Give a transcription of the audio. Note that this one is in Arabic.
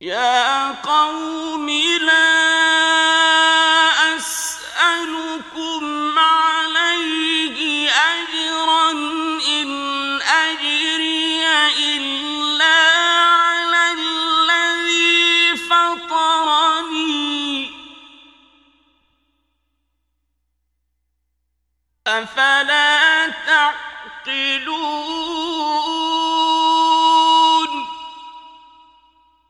يَا قَوْمِ لَا أَسْأَلُكُمْ عَلَيْهِ أَجْرًا ۖ إِنْ أَجْرِيَ إِلَّا عَلَى الَّذِي فَطَرَنِي ۚ أَفَلَا تَعْقِلُونَ